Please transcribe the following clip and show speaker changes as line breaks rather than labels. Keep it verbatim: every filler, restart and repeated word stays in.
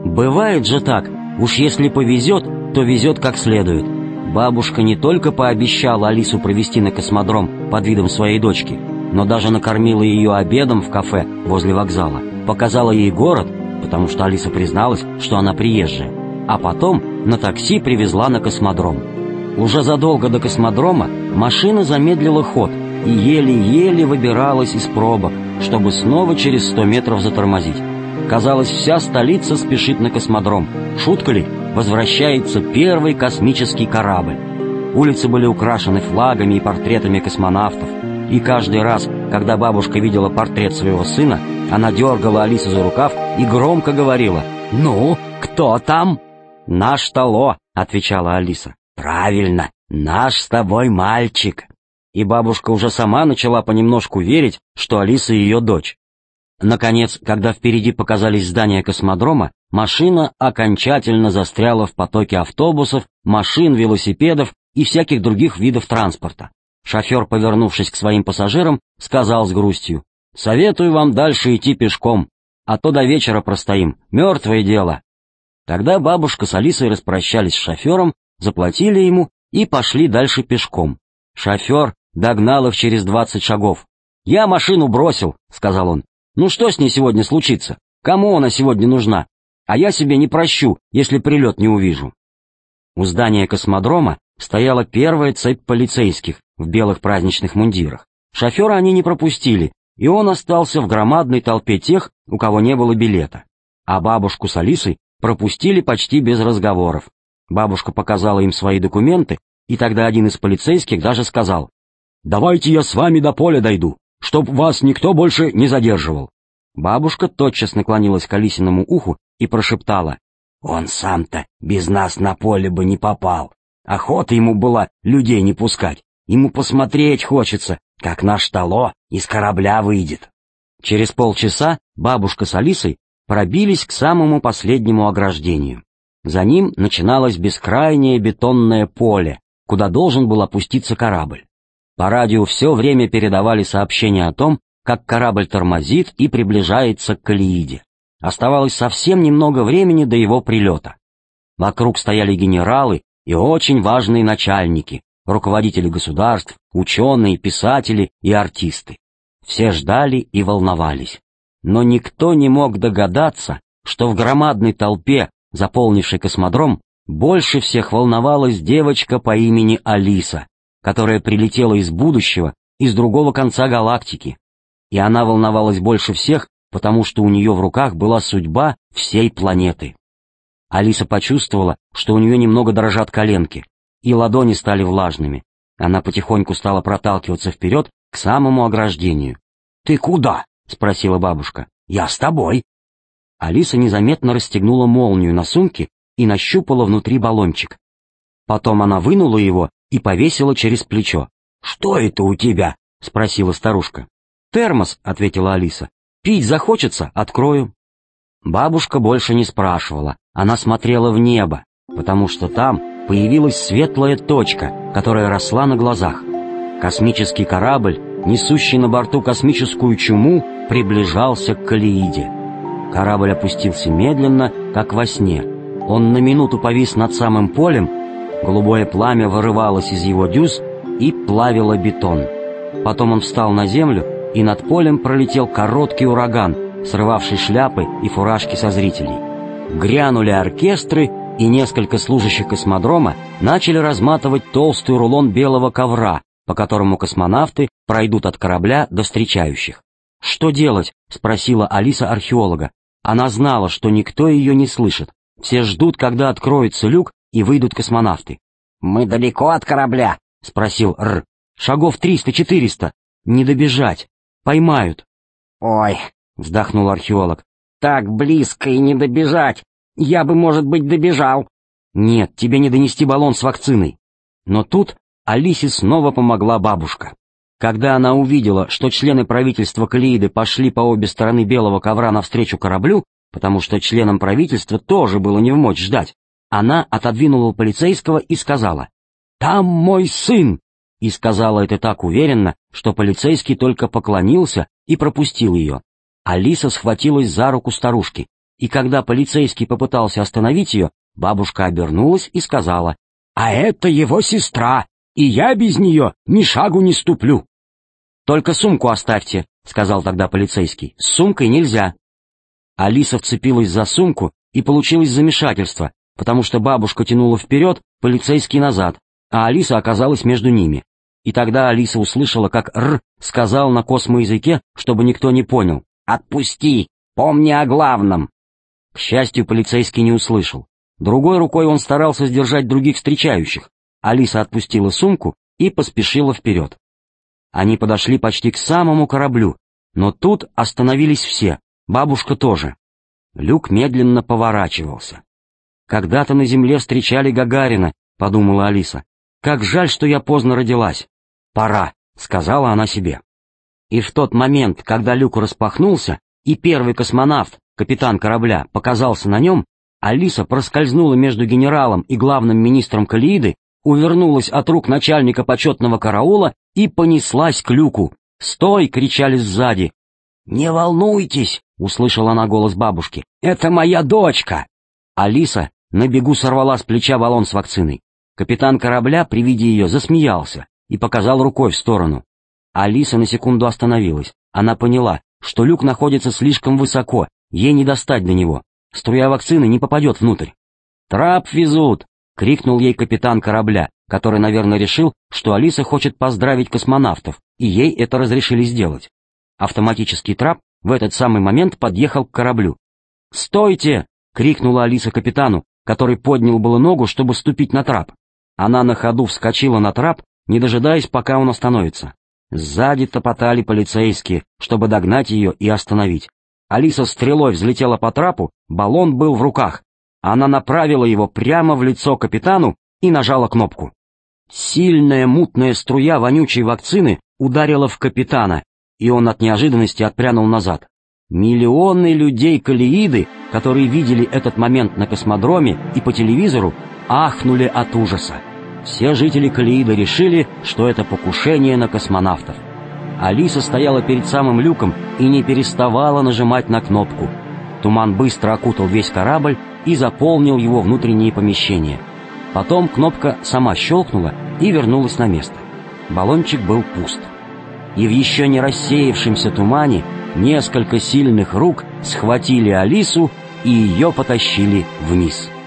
Бывает же так, уж если повезет, то везет как следует. Бабушка не только пообещала Алису провести на космодром под видом своей дочки, но даже накормила ее обедом в кафе возле вокзала, показала ей город, потому что Алиса призналась, что она приезжая, а потом на такси привезла на космодром. Уже задолго до космодрома машина замедлила ход и еле-еле выбиралась из пробок, чтобы снова через сто метров затормозить. Казалось, вся столица спешит на космодром. Шутка ли? Возвращается первый космический корабль. Улицы были украшены флагами и портретами космонавтов. И каждый раз, когда бабушка видела портрет своего сына, она дергала Алису за рукав и громко говорила: «Ну, кто там?» «Наш Тало», — отвечала Алиса. «Правильно, наш с тобой мальчик». И бабушка уже сама начала понемножку верить, что Алиса ее дочь. Наконец, когда впереди показались здания космодрома, машина окончательно застряла в потоке автобусов, машин, велосипедов и всяких других видов транспорта. Шофер, повернувшись к своим пассажирам, сказал с грустью: «Советую вам дальше идти пешком, а то до вечера простоим, мертвое дело». Тогда бабушка с Алисой распрощались с шофером, заплатили ему и пошли дальше пешком. Шофер догнал их через двадцать шагов. «Я машину бросил», — сказал он. «Ну что с ней сегодня случится? Кому она сегодня нужна? А я себе не прощу, если прилет не увижу». У здания космодрома стояла первая цепь полицейских в белых праздничных мундирах. Шофера они не пропустили, и он остался в громадной толпе тех, у кого не было билета. А бабушку с Алисой пропустили почти без разговоров. Бабушка показала им свои документы, и тогда один из полицейских даже сказал: «Давайте я с вами до поля дойду, чтоб вас никто больше не задерживал». Бабушка тотчас наклонилась к Алисиному уху и прошептала: «Он сам-то без нас на поле бы не попал. Охота ему была людей не пускать. Ему посмотреть хочется, как наш Тало из корабля выйдет». Через полчаса бабушка с Алисой пробились к самому последнему ограждению. За ним начиналось бескрайнее бетонное поле, куда должен был опуститься корабль. По радио все время передавали сообщения о том, как корабль тормозит и приближается к Калеиде. Оставалось совсем немного времени до его прилета. Вокруг стояли генералы и очень важные начальники, руководители государств, ученые, писатели и артисты. Все ждали и волновались. Но никто не мог догадаться, что в громадной толпе, заполнившей космодром, больше всех волновалась девочка по имени Алиса, которая прилетела из будущего, из другого конца галактики. И она волновалась больше всех, потому что у нее в руках была судьба всей планеты. Алиса почувствовала, что у нее немного дрожат коленки, и ладони стали влажными. Она потихоньку стала проталкиваться вперед к самому ограждению. «Ты куда?» — спросила бабушка. «Я с тобой». Алиса незаметно расстегнула молнию на сумке и нащупала внутри баллончик. Потом она вынула его и повесила через плечо. «Что это у тебя?» — спросила старушка. «Термос», — ответила Алиса. «Пить захочется — открою». Бабушка больше не спрашивала, она смотрела в небо, потому что там появилась светлая точка, которая росла на глазах. Космический корабль, несущий на борту космическую чуму, приближался к Калеиде. Корабль опустился медленно, как во сне. Он на минуту повис над самым полем, голубое пламя вырывалось из его дюз и плавило бетон. Потом он встал на землю, и над полем пролетел короткий ураган, срывавший шляпы и фуражки со зрителей. Грянули оркестры, и несколько служащих космодрома начали разматывать толстый рулон белого ковра, по которому космонавты пройдут от корабля до встречающих. «Что делать?» — спросила Алиса археолога. Она знала, что никто ее не слышит. Все ждут, когда откроется люк и выйдут космонавты.
«Мы далеко от корабля?»
— спросил Р. «Шагов триста-четыреста. Не добежать. Поймают».
«Ой»,
— вздохнул археолог.
«Так близко и не добежать. Я бы, может быть, добежал».
«Нет, тебе не донести баллон с вакциной». Но тут Алисе снова помогла бабушка. Когда она увидела, что члены правительства Калеиды пошли по обе стороны белого ковра навстречу кораблю, потому что членам правительства тоже было невмочь ждать, она отодвинула полицейского и сказала: «Там мой сын!» И сказала это так уверенно, что полицейский только поклонился и пропустил ее. Алиса схватилась за руку старушки. И когда полицейский попытался остановить ее, бабушка обернулась и сказала: «А это его сестра, и я без нее ни шагу не ступлю». «Только сумку оставьте», — сказал тогда полицейский, — «с сумкой нельзя». Алиса вцепилась за сумку, и получилось замешательство, потому что бабушка тянула вперед, полицейский назад, а Алиса оказалась между ними. И тогда Алиса услышала, как «р» сказал на космоязыке, чтобы никто не понял: «Отпусти, помни о главном». К счастью, полицейский не услышал. Другой рукой он старался сдержать других встречающих. Алиса отпустила сумку и поспешила вперед. Они подошли почти к самому кораблю, но тут остановились все, бабушка тоже. Люк медленно поворачивался. «Когда-то на земле встречали Гагарина», — подумала Алиса. «Как жаль, что я поздно родилась. Пора», — сказала она себе. И в тот момент, когда люк распахнулся, и первый космонавт, капитан корабля, показался на нем, Алиса проскользнула между генералом и главным министром Калеиды, увернулась от рук начальника почетного караула и понеслась к люку. «Стой!» — кричали сзади. «Не волнуйтесь!» — услышала она голос бабушки. «Это моя дочка!» Алиса на бегу сорвала с плеча баллон с вакциной. Капитан корабля при виде ее засмеялся и показал рукой в сторону. Алиса на секунду остановилась. Она поняла, что люк находится слишком высоко, ей не достать до него. Струя вакцины не попадет внутрь. «Трап везут!» — крикнул ей капитан корабля, который, наверное, решил, что Алиса хочет поздравить космонавтов, и ей это разрешили сделать. Автоматический трап в этот самый момент подъехал к кораблю. «Стойте!» — крикнула Алиса капитану, который поднял было ногу, чтобы ступить на трап. Она на ходу вскочила на трап, не дожидаясь, пока он остановится. Сзади топотали полицейские, чтобы догнать ее и остановить. Алиса стрелой взлетела по трапу, баллон был в руках. Она направила его прямо в лицо капитану и нажала кнопку. Сильная мутная струя вонючей вакцины ударила в капитана, и он от неожиданности отпрянул назад. Миллионы людей Калеиды, которые видели этот момент на космодроме и по телевизору, ахнули от ужаса. Все жители Калеиды решили, что это покушение на космонавтов. Алиса стояла перед самым люком и не переставала нажимать на кнопку. Туман быстро окутал весь корабль и заполнил его внутренние помещения. Потом кнопка сама щелкнула и вернулась на место. Баллончик был пуст. И в еще не рассеявшемся тумане несколько сильных рук схватили Алису и ее потащили вниз.